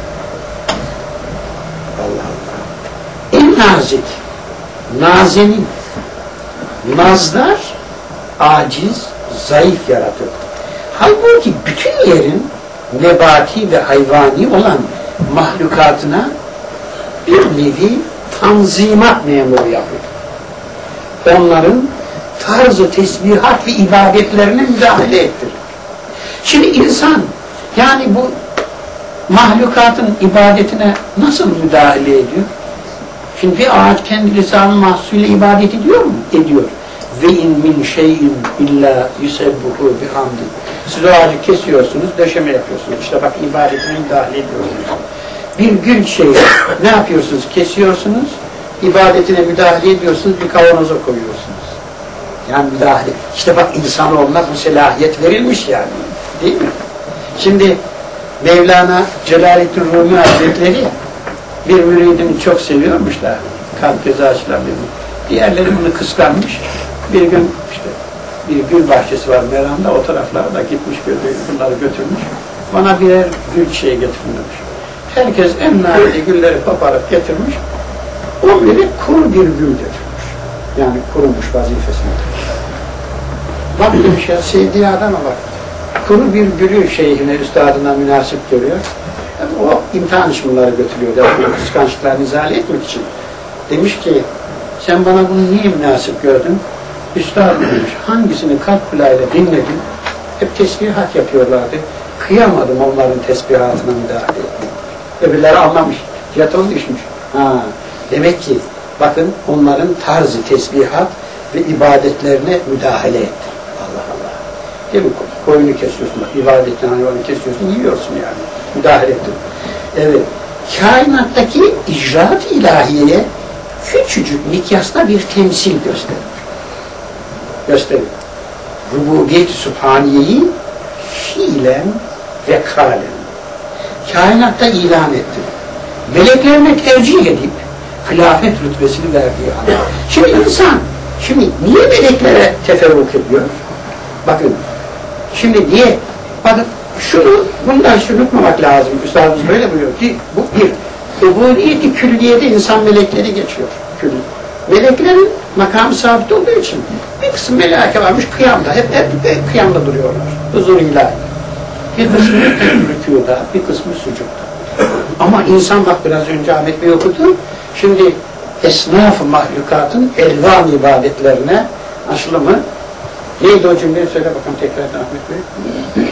Allah Allah en nazik, nazenin, nazdar, aciz, zayıf yaratır. Halbuki bütün yerin nebati ve hayvani olan mahlukatına bir nevi tanzimat memuru yapıyor. Onların tarzı tesbihat ve ibadetlerine müdahale ettirir. Şimdi insan yani bu mahlukatın ibadetine nasıl müdahale ediyor? Şimdi bir ağaç kendi lisanı mahsulüyle ibadet ediyor mu? Ediyor. Ve in min şeyin illa yusebbuhu bihamdi. Siz o ağacı kesiyorsunuz, döşeme yapıyorsunuz. İşte bak ibadetine müdahale ediyorsunuz. Bir gül şeyi ne yapıyorsunuz? Kesiyorsunuz, ibadetine müdahale ediyorsunuz, bir kavanoza koyuyorsunuz. Yani müdahale. İşte bak insanoğluna bu selahiyet verilmiş yani. Değil mi? Şimdi Mevlana Celaleddin Rumi Hazretleri bir müridini çok seviyormuş da kalp gözü açılan bir. Diğerleri bunu kıskanmış. Bir gün işte bir gül bahçesi var Meran'da, o taraflarda gitmiş bunları götürmüş. Bana birer gül şey getirmiş. Herkes en nadide gülleri koparıp getirmiş. O biri kuru bir gül getirmiş. Yani kurumuş vazifesine. Bak demiş ya, sevdiği adama bak. Kuru bir gülü şeyhine, üstadına münasip görüyor. Yani o imtihan için bunları götürüyor. Yani bu kıskançlıklarını izale etmek için. Demiş ki, sen bana bunu niye münasip gördün? Üstad demiş, hangisini kalp kulağıyla dinledim? Hep tesbihat yapıyorlardı. Kıyamadım onların tesbihatına müdahale ettim. Öbürleri anlamış, jeton düşmüş. Ha, demek ki, bakın onların tarzı tesbihat ve ibadetlerine müdahale etti. Allah Allah. Değil mi? Koyunu kesiyorsun, bak ibadetten hayvanı kesiyorsun, yiyorsun yani. Müdahale ettin. Evet. Kainattaki icraat ilahiyeye küçücük mikyasla bir temsil gösterir. Gösterir. Rububiyet-i Sübhaniye'yi fiilen ve kalen kainatta ilan etti. Meleklerine tercih edip hilafet rütbesini verdiği Allah. Şimdi insan, şimdi niye meleklere teferruk ediyor? Bakın, şimdi niye? Bakın, şunu, bundan şunu unutmamak lazım. Üstadımız böyle buyuruyor ki, bu bir, ubudiyeti külliyede insan melekleri geçiyor. Külli. Meleklerin makamı sabit olduğu için bir kısım meleke varmış kıyamda, hep, hep, hep kıyamda duruyorlar. Huzur ilahi. Bir kısmı rükûda, bir kısmı sucukta. Ama insan bak biraz önce Ahmet Bey okudu, şimdi esnaf-ı mahlukatın elvan ibadetlerine aşılımı, neydi o cümleyi söyle bakalım tekrardan Ahmet Bey.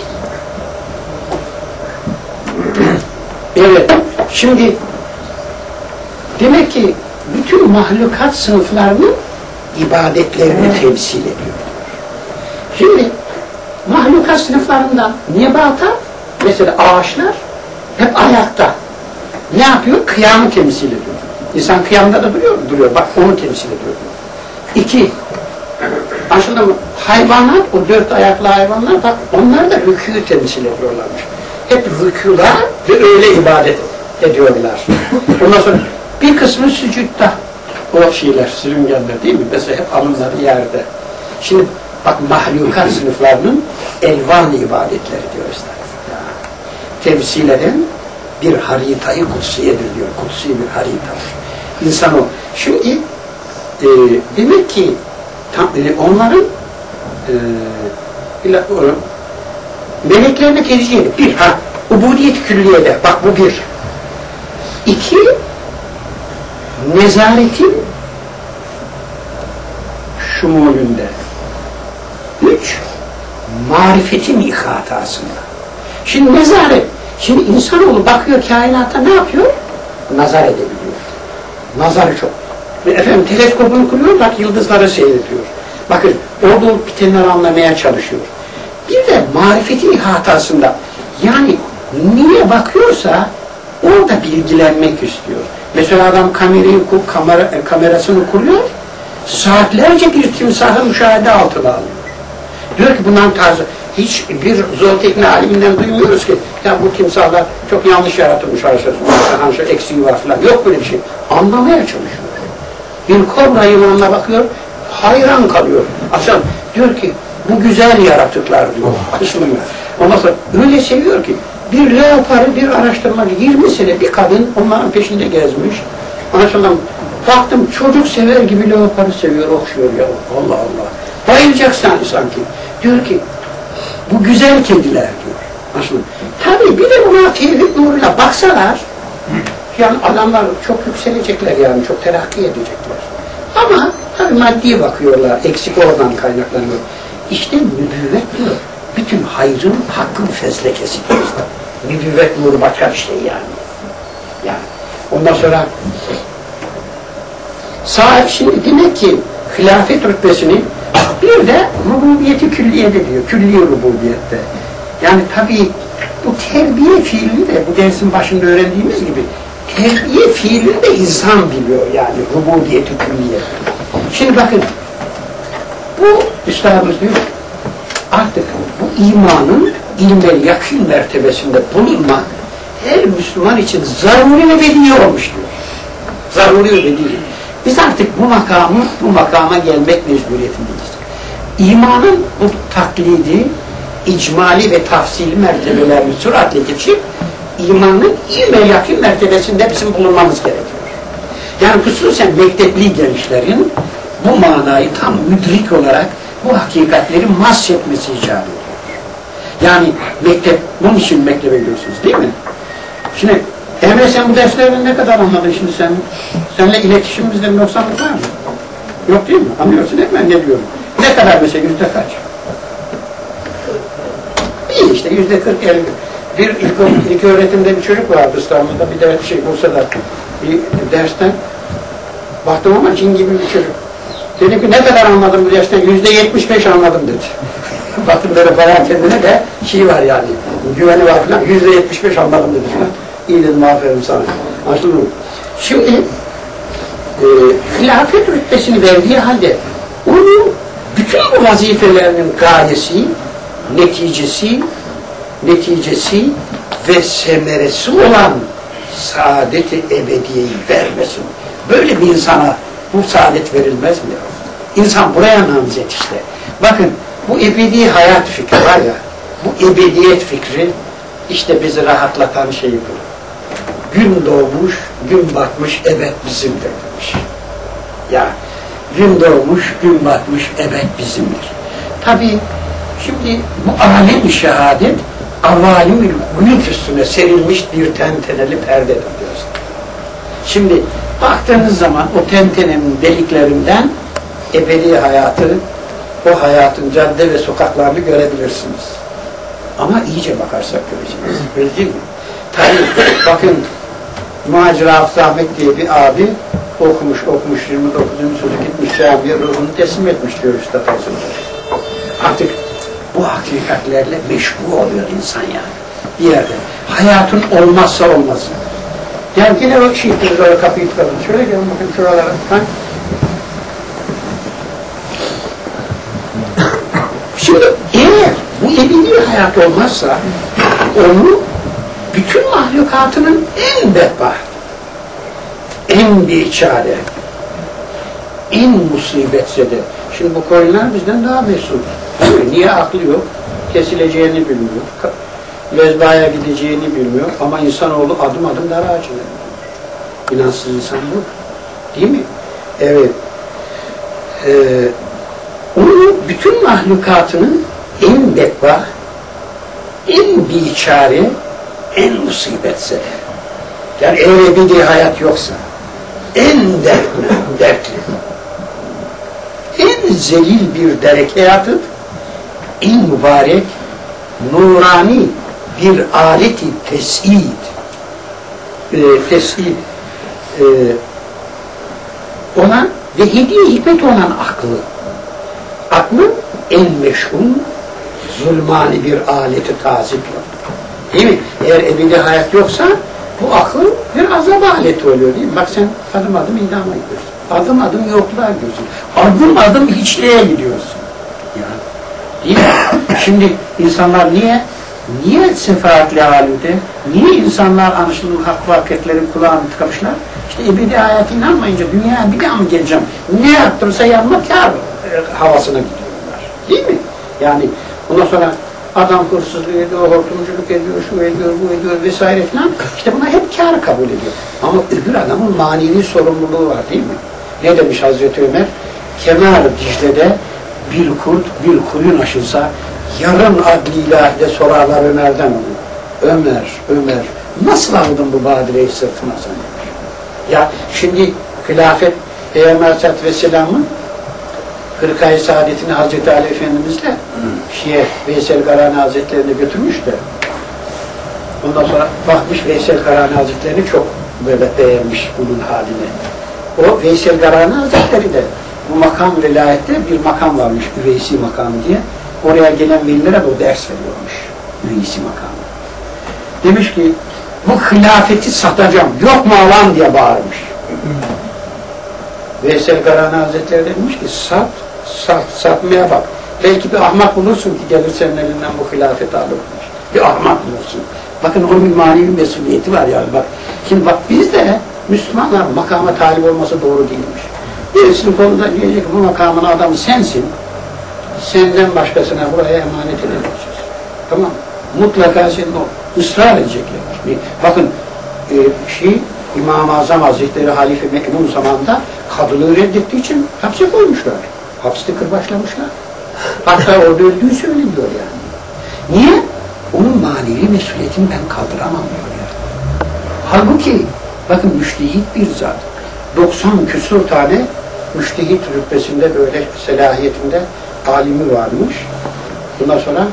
Evet, şimdi demek ki bütün mahlukat sınıflarının ibadetlerini temsil ediyor. Şimdi mahlukat sınıflarından nebata, mesela ağaçlar hep ayakta. Ne yapıyor? Kıyamı temsil ediyor. İnsan kıyamda da duruyor mu? Duruyor. Bak onu temsil ediyor. İki, aslında hayvanlar, o dört ayaklı hayvanlar, bak onlar da rükû temsil ediyorlarmış. Hep rükûlar ve öyle ibadet ediyorlar. Ondan sonra bir kısmı sücutta. O şeyler, sürüngenler değil mi? Mesela hep alınları yerde. Şimdi bak mahlukat sınıflarının elvan ibadetleri diyoruz. Ya. Temsil eden bir haritayı kutsiyedir diyor. Kutsi bir haritadır. İnsan o. Şimdi e, demek ki tam, e, onların e, meleklerine tercih edip bir, ha, ubudiyet külliyede, bak bu bir. İki, nezaretin şumulünde. Üç, marifetin ihatasında. Şimdi nezaret, şimdi insanoğlu bakıyor kainata ne yapıyor? Nazar edebiliyor. Nazarı çok. Ve efendim teleskopunu kuruyor, bak yıldızları seyrediyor. Bakın orada olup bitenleri anlamaya çalışıyor. Bir de marifetin ihatasında, yani niye bakıyorsa orada bilgilenmek istiyor. Mesela adam kamerayı, kamera, kamerasını kuruyor, saatlerce bir timsahı müşahede altına alıyor. Diyor ki bundan tarzı, hiç bir zootehnik aliminden duymuyoruz ki, ya bu timsahlar çok yanlış yaratılmış arkadaşlar, şu eksiği var falan, yok böyle bir şey. Anlamaya çalışıyor. Bir kobra yılanına bakıyor, hayran kalıyor. Aslında diyor ki, bu güzel yaratıklar diyor, açılımlar. Ondan sonra öyle seviyor ki, bir leoparı, bir araştırmacı, yirmi sene bir kadın onların peşinde gezmiş. Anlaşılan baktım çocuk sever gibi leoparı seviyor, okşuyor ya. Allah Allah. Bayılacaksın sanki. Diyor ki, bu güzel kediler diyor. Anlaşılan. Tabii bir de buna tevhid nuruyla baksalar, yani adamlar çok yükselecekler yani, çok terakki edecekler. Ama tabii maddi bakıyorlar, eksik oradan kaynaklanıyor. İşte nübüvvet diyor. Bütün hayrın, hakkın fezlekesi diyor. Nübüvvet nuru başka bir şey yani. Yani. Ondan sonra Sahip şimdi demek ki hilafet rütbesini bir de rububiyeti külliyede diyor. Külli rububiyette. Yani tabii bu terbiye fiili de bu dersin başında öğrendiğimiz gibi terbiye fiilini de insan biliyor yani rububiyeti külliye. Şimdi bakın bu üstadımız diyor artık bu imanın ilmel yakın mertebesinde bulunmak her Müslüman için zaruri ve bedî olmuş diyor. Zaruri ve bedî. Biz artık bu makamı, bu makama gelmek mecburiyetindeyiz. İmanın bu taklidi, icmali ve tafsili mertebelerini süratle geçip imanın ilmel yakın mertebesinde bizim bulunmamız gerekiyor. Yani hususen mektepli gençlerin bu manayı tam müdrik olarak bu hakikatleri mahsetmesi icap ediyor. Yani mektep, bunun için mektebe gidiyorsunuz değil mi? Şimdi Emre sen bu derslerden ne kadar anladın şimdi sen? Seninle iletişimimizde bir noksanlık var mı? Yok değil mi? Anlıyorsun değil mi? Ben ne diyorum? Ne kadar mesela yüzde kaç? İyi işte yüzde kırk elli. Bir ilk, ilk öğretimde bir çocuk vardı İstanbul'da bir de şey Bursa'da bir dersten baktım ama cin gibi bir çocuk. Dedim ki ne kadar anladım bu dersten? Yüzde yetmiş beş anladım dedi. Baktım böyle falan kendine de şey var yani güveni var falan. Yüzde yetmiş beş anladım dedi falan. İyi dedim aferin sana. Anladın mı? Şimdi e, hilafet rütbesini verdiği halde onun bütün bu vazifelerinin gayesi, neticesi, neticesi ve semeresi olan saadet-i ebediyeyi vermesin. Böyle bir insana bu saadet verilmez mi? İnsan buraya namzet işte. Bakın bu ebedi hayat fikri var ya, bu ebediyet fikri işte bizi rahatlatan şey bu. Gün doğmuş, gün batmış, ebed bizimdir demiş. Ya gün doğmuş, gün batmış, ebed bizimdir. Tabii şimdi bu alem-i şehadet avalim-ül gülük üstüne serilmiş bir tenteneli perdedir diyorsun. Şimdi baktığınız zaman o tentenenin deliklerinden ebedi hayatı, o hayatın cadde ve sokaklarını görebilirsiniz. Ama iyice bakarsak göreceğiz. Öyle değil mi? Tabii bakın Muhacir Hafız Ahmet diye bir abi okumuş okumuş yirmi dokuzuncu sözü gitmiş camiye ruhunu teslim etmiş diyor Üstad Hazretleri. Artık bu hakikatlerle meşgul oluyor insan yani. Bir yerde. Hayatın olmazsa olmazı. Yani yine o şiitleri böyle kapıyı tıkalım. Şöyle gelin bakın şuralara. Ha? Şimdi eğer bu ebedi hayat olmazsa onu bütün mahlukatının en bedbaht, en biçare, en musibetsede. Şimdi bu koyunlar bizden daha mesul. Niye aklı yok? Kesileceğini bilmiyor. Mezbahaya gideceğini bilmiyor. Ama insanoğlu adım adım dar ağacına. İnansız insan bu. Değil mi? Evet. Ee, onu bütün mahlukatının en bedbaht, en biçare, en musibetse, yani eğer ebedi hayat yoksa, en dertli, dertli, en zelil bir dereke yatıp, en mübarek, nurani bir aleti tes'id, e, tes'id e, olan ve hediye hikmet olan aklı, aklın en meşhun, zulmani bir aleti tazip yok. Değil mi? Eğer ebedi hayat yoksa bu akıl bir azap aleti oluyor değil mi? Bak sen adım adım idama gidiyorsun. Adım adım yokluğa gidiyorsun. Adım adım hiçliğe gidiyorsun. Yani, değil mi? Şimdi insanlar niye niye sefahatli halinde, niye insanlar anlaşılan hak vakitlerin kulağını tıkamışlar? İşte ebedi hayata inanmayınca dünyaya bir daha mı geleceğim? Ne yaptımsa yanma kâr havasına gidiyorlar. Değil mi? Yani ondan sonra adam hırsızlık ediyor, hortumculuk ediyor, şu ediyor, bu ediyor vesaire falan. İşte buna hep kârı kabul ediyor. Ama öbür adamın manevi sorumluluğu var değil mi? Ne demiş Hazreti Ömer? Kenar Dicle'de bir kurt, bir koyun aşılsa yarın adliyle de sorarlar Ömer'den onu. Ömer, Ömer, nasıl aldın bu badireyi sırtına sen? Ya şimdi hilafet Peygamber Aleyhisselatü Vesselam'ın Hırkayı Saadetini Hazreti Ali Efendimiz'le Şiye Veysel Karani Hazretlerine götürmüş de ondan sonra bakmış Veysel Karani Hazretlerini çok böyle beğenmiş bunun halini. O Veysel Karani Hazretleri de bu makam vilayette bir makam varmış, Üveysi makamı diye. Oraya gelen velilere bu ders veriyormuş, Üveysi makamı. Demiş ki, bu hilafeti satacağım, yok mu alan diye bağırmış. Veysel Karani Hazretleri demiş ki, sat, sat, satmaya bak. Belki bir ahmak bulursun ki gelir senin elinden bu hilafeti alır. Bir ahmak bulursun. Bakın onun bir manevi mesuliyeti var yani. Bak, şimdi bak biz de Müslümanlar makama talip olması doğru değilmiş. Birisinin konuda diyecek ki bu makamın adamı sensin. Senden başkasına buraya emanet edilmeyeceğiz. Tamam. Mutlaka senin o ısrar edecekler. Bakın e, şey İmam-ı Azam Hazretleri Halife Me'mun zamanında kadılığı reddettiği için hapse koymuşlar. Hapiste kırbaçlamışlar. Hatta orada öldüğü söyleniyor yani. Niye? Onun manevi mesuliyetini ben kaldıramam diyor yani. Halbuki bakın müştehit bir zat. doksan küsur tane müştehit rütbesinde böyle selahiyetinde alimi varmış. Bundan sonra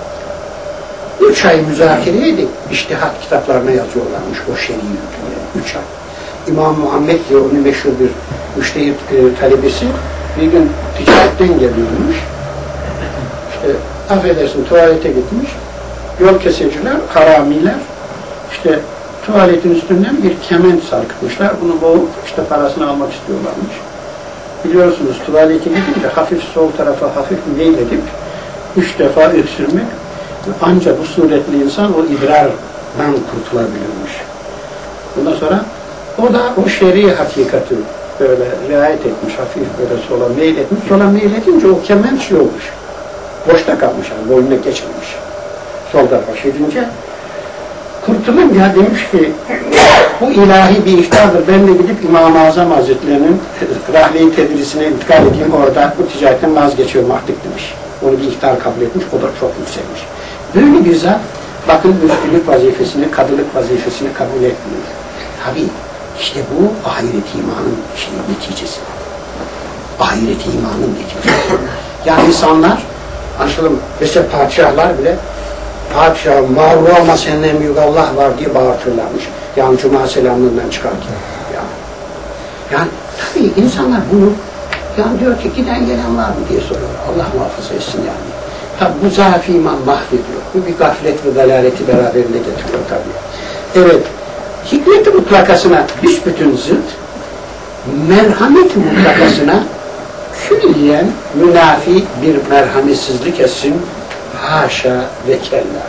üç ay müzakere edip iştihat kitaplarına yazıyorlarmış o şer'i hükümleri. Üç ay. İmam Muhammed diye onun meşhur bir müştehit e, talebesi bir gün ticaretten geliyormuş. İşte affedersin tuvalete gitmiş. Yol kesiciler, haramiler işte tuvaletin üstünden bir kement sarkıtmışlar. Bunu boğup işte parasını almak istiyorlarmış. Biliyorsunuz tuvalete gidince hafif sol tarafa hafif meyledip üç defa öksürmek ancak bu suretli insan o idrardan kurtulabilirmiş. Bundan sonra o da o şer'i hakikati böyle riayet etmiş, hafif böyle sola meyletmiş. Sola meyledince o kement şey olmuş. Boşta kalmış yani, boynuna geçmemiş. Sol tarafa şirince kurtulunca demiş ki bu ilahi bir ihtardır. Ben de gidip İmam-ı Azam Hazretleri'nin rahleyi tedrisine intikal edeyim. Orada bu ticaretten vazgeçiyorum artık demiş. Onu bir ihtar kabul etmiş. O da çok yükselmiş. Böyle bir zat bakın müftülük vazifesini, kadılık vazifesini kabul etmiyor. Tabii işte bu ahiret imanın şey, neticesi. Ahiret imanın neticesi. Yani insanlar anlaşılalım. Mesela padişahlar bile padişahım var olma senden büyük Allah var diye bağırtırlarmış. Yani Cuma selamlığından çıkarken. Yani, yani tabii insanlar bunu yani diyor ki giden gelen var mı diye soruyor. Allah muhafaza etsin yani. Tabii bu zaaf iman mahvediyor. Bu bir gaflet ve dalaleti beraberinde getiriyor tabii. Evet. Hikmet-i mutlakasına büsbütün zıt, merhamet-i mutlakasına külliyen münafi bir merhametsizlik etsin. Haşa ve kella.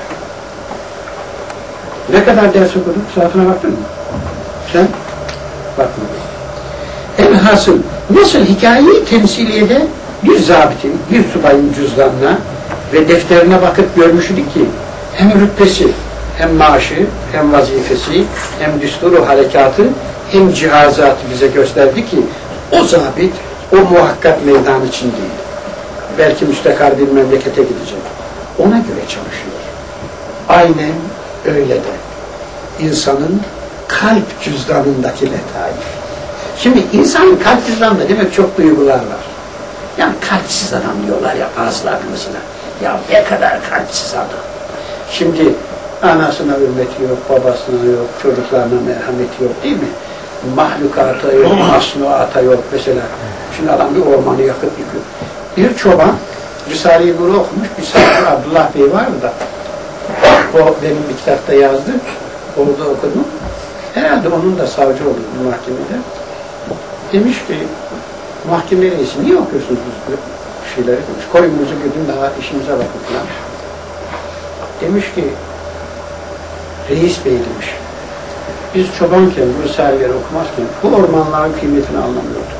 Ne kadar ders okuduk? Saatine baktın mı? Sen? Bakmadın. Elhasıl nasıl hikayeyi temsiliyede bir zabitin, bir subayın cüzdanına ve defterine bakıp görmüştük ki hem rütbesi, hem maaşı, hem vazifesi, hem düsturu harekatı, hem cihazatı bize gösterdi ki o zabit o muhakkak meydan için değil. Belki müstakar bir memlekete gidecek. Ona göre çalışıyor. Aynen öyle de insanın kalp cüzdanındaki letaif. Şimdi insanın kalp cüzdanında demek çok duygular var. Yani kalpsiz adam diyorlar ya bazıları mesela. Ya ne kadar kalpsiz adam. Şimdi anasına hürmeti yok, babasına yok, çocuklarına merhameti yok değil mi? Mahlukata yok, masnuata yok mesela. Şimdi adam bir ormanı yakıp yıkıyor. Bir çoban Risale-i Nur'u okumuş, bir sahibi Abdullah Bey vardı da o benim bir kitapta yazdı, orada okudum. Herhalde onun da savcı oldu bu mahkemede. Demiş ki, mahkeme reisi niye okuyorsunuz bu şeyleri? Demiş, koyumunuzu gidin daha işimize bakın falan. Demiş ki, reis bey demiş, biz çobanken bu risaleleri okumazken bu ormanların kıymetini anlamıyorduk.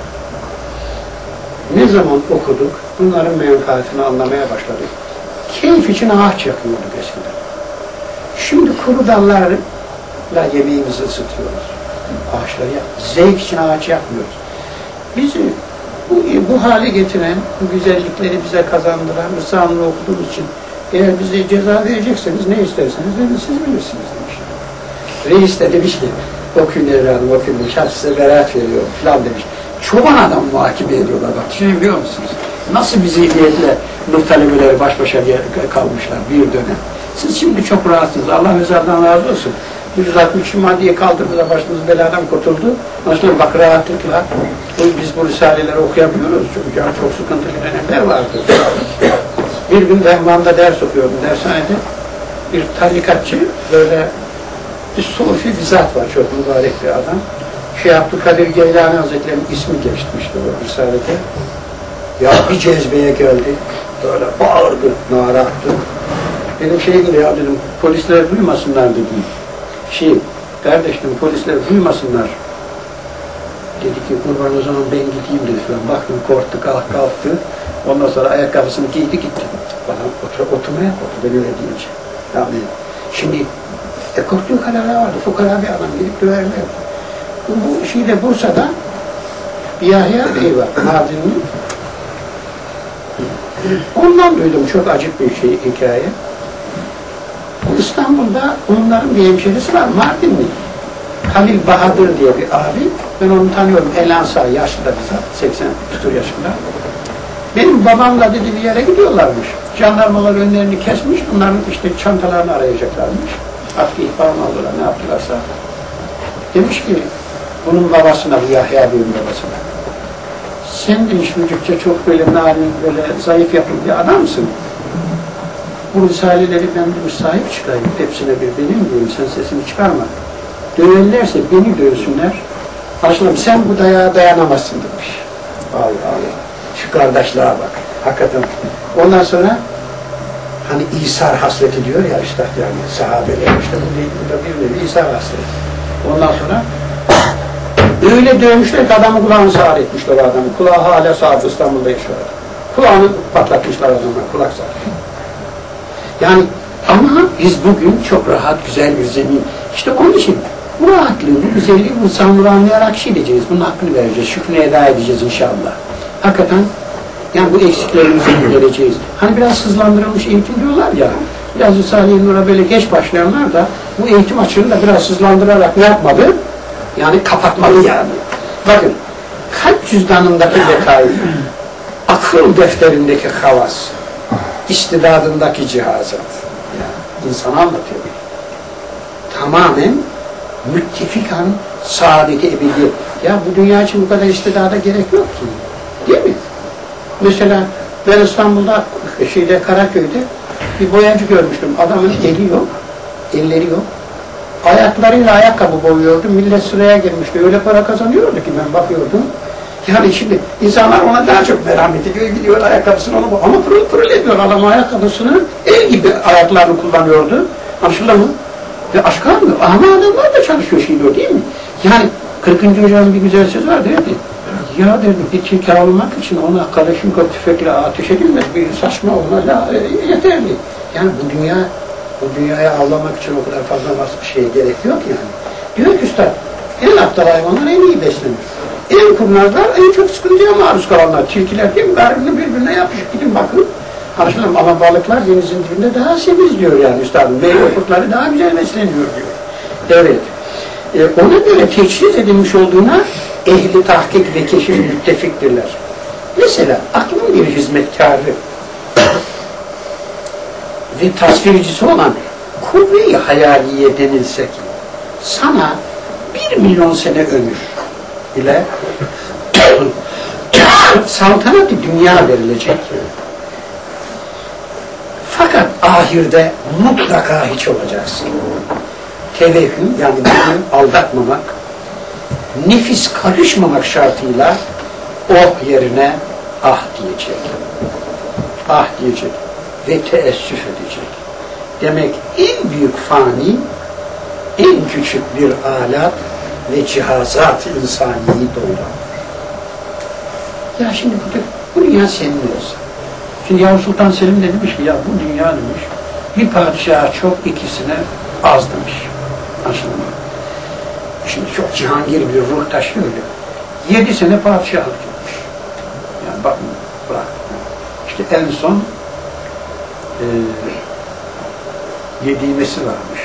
Ne zaman okuduk, bunların menfaatini anlamaya başladık. Keyif için ağaç yakıyorduk eskiden. Şimdi kuru dallarla yemeğimizi ısıtıyoruz. Ağaçları yak. Zevk için ağaç yakmıyoruz. Bizi bu, bu hale getiren, bu güzellikleri bize kazandıran, Rıza-nı okuduğumuz için eğer bize ceza verecekseniz ne isterseniz dedim, siz bilirsiniz demiş. Reis de demiş ki, okuyun evladım, okuyun demiş, hadi size beraat veriyor filan demiş. Çoban adam muhakeme ediyorlar bak, düşünebiliyor musunuz? Nasıl bir zihniyetle nur talebeleri baş başa kalmışlar bir dönem. Siz şimdi çok rahatsınız, Allah mezardan razı olsun. yüz altmış maddiye kaldırdı da başınız beladan kurtuldu. Nasıl bak rahatlıkla biz bu risaleleri okuyabiliyoruz çünkü yani çok sıkıntılı dönemler vardı. Bir gün Rahman'da ders okuyordum dershanede. Bir tarikatçı böyle bir sufi bir zat var, çok mübarek bir adam. Şeyh Abdülkadir Geylani Hazretleri'nin ismi geçmişti o risalede. Ya bir cezbeye geldi. Böyle bağırdı, nara attı. Benim şey gibi ya dedim, polisler duymasınlar dedim. Şey, kardeşim polisler duymasınlar. Dedi ki kurban o zaman ben gideyim dedi falan. Baktım korktu, kalk kalktı. Ondan sonra ayakkabısını giydi gitti. Bana otur, oturmaya korktu ben öyle deyince. Yani şimdi e, korktuğu kararlar vardı. Fukara bir adam gidip döverler. Bu, bu şeyde Bursa'da bir Yahya Bey var, Mardinli. Ondan duydum çok acık bir şey, hikaye. İstanbul'da onların bir hemşerisi var, Mardinli. Halil Bahadır diye bir abi. Ben onu tanıyorum, Elansa, yaşlı da bize, seksen küsur yaşında. Benim babamla dedi bir yere gidiyorlarmış. Jandarmalar önlerini kesmiş, bunların işte çantalarını arayacaklarmış. Artık ihbar mı aldılar, ne yaptılarsa. Demiş ki, bunun babasına, bu Yahya Bey'in babasına. Sen demiş çocukça çok böyle narin, böyle zayıf yapılı bir adamsın. Bu risaleleri ben demiş sahip çıkayım, hepsine bir benim diyeyim, sen sesini çıkarma. Döverlerse beni dövsünler. Başlarım sen bu dayağa dayanamazsın demiş. Allah Allah. Şu kardeşliğe bak. Hakikaten. Ondan sonra hani İsar hasreti diyor ya işte yani sahabeler işte bu değil, bu da bir nevi İsar hasreti. Ondan sonra öyle dövmüşler ki adamın kulağını sağır etmişler adamı. Kulağı hala sağır, İstanbul'da yaşıyor. Kulağını patlatmışlar adamlar, kulak sağır. Yani ama biz bugün çok rahat, güzel bir zemin. İşte onun için bu rahatlığı, bu güzelliği, bu samuru anlayarak şey diyeceğiz, bunun hakkını vereceğiz, şükrünü eda edeceğiz inşallah. Hakikaten, yani bu eksiklerimizi gidereceğiz. Hani biraz hızlandırılmış eğitim diyorlar ya, biraz Risale-i Nur'a böyle geç başlayanlar da bu eğitim açığını da biraz hızlandırarak ne yapmalı? Yani kapatmalı yani. Bakın, kalp cüzdanındaki detay, akıl defterindeki havas, istidadındaki cihazat, yani insana anlatıyor. Tamamen müttefikan saadeti ebedi. Ya bu dünya için bu kadar istidada gerek yok ki. Değil mi? Mesela ben İstanbul'da, şeyde, Karaköy'de bir boyacı görmüştüm. Adamın eli yok, elleri yok. Ayaklarıyla ayakkabı boyuyordu. Millet sıraya girmişti. Öyle para kazanıyordu ki ben bakıyordum. Yani şimdi insanlar ona daha çok merhamet ediyor. Gidiyor ayakkabısını onu ama pırıl pırıl ediyor. Adam ayakkabısını el gibi ayaklarını kullanıyordu. Anlaşıldı mı? Ve aşk almıyor. Ama adamlar da çalışıyor şimdi o değil mi? Yani kırkıncı Hoca'nın bir güzel söz var derdi. Ya derdi bir tilka olmak için ona Kalaşnikov tüfekle ateş edilmez. Bir saçma ona da e, yeterli. Yani bu dünya bu dünyaya avlamak için o kadar fazla bir şeye gerek yok yani. Diyor ki üstad, en aptal hayvanlar en iyi beslenir. En kurnazlar en çok sıkıntıya maruz kalanlar. Tilkiler değil mi? Garibirini birbirine yapışıp gidin bakın. Anlaşılan ama balıklar denizin dibinde daha semiz diyor yani üstadım. Meyve kurtları daha güzel besleniyor diyor. Evet. Ee, ona göre teçhiz edilmiş olduğuna ehli tahkik ve keşif müttefiktirler. Mesela aklın bir hizmetkarı ve tasvircisi olan kuvve-i hayaliye denilse ki sana bir milyon sene ömür ile saltanat-ı dünya verilecek. Fakat ahirde mutlaka hiç olacaksın. Tevehhüm yani bunu aldatmamak, nefis karışmamak şartıyla oh yerine ah diyecek. Ah diyecek ve teessüf edecek. Demek en büyük fani, en küçük bir alat ve cihazat insaniyi doyuran. Ya şimdi bu, bu dünya senin olsa. Şimdi Yavuz Sultan Selim de demiş ki ya bu dünya demiş, bir padişaha çok ikisine az demiş. Anlaşıldı mı? Şimdi çok cihangir bir ruh taşıyor ya. Yedi sene padişahlık yapmış. Yani bakın bırak. İşte en son e, yediği nesi varmış.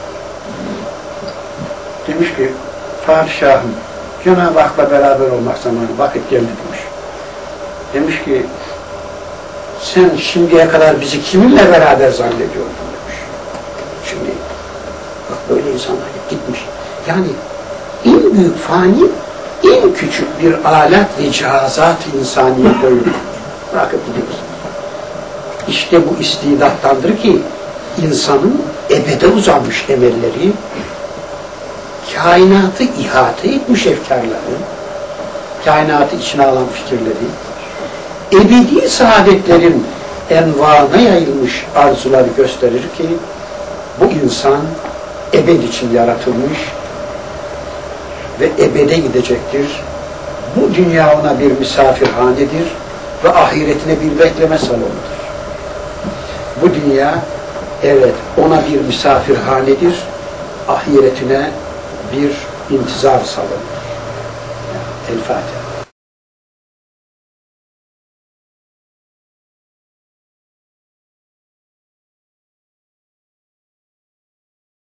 Demiş ki padişahım Cenab-ı Hak'la beraber olmak zamanı vakit geldi demiş. Demiş ki sen şimdiye kadar bizi kiminle beraber zannediyordun demiş. Şimdi bak böyle insanlar gitmiş. Yani en büyük fani en küçük bir alet ve cihazat-ı insaniye koyup bırakıp gidiyoruz. İşte bu istidattandır ki insanın ebede uzanmış emelleri, kainatı ihate etmiş efkarları, kainatı içine alan fikirleri, ebedi saadetlerin envaına yayılmış arzuları gösterir ki bu insan ebed için yaratılmış ve ebede gidecektir. Bu dünya ona bir misafirhanedir ve ahiretine bir bekleme salonudur. Bu dünya evet ona bir misafirhanedir, ahiretine bir intizar salonudur. El Fatiha.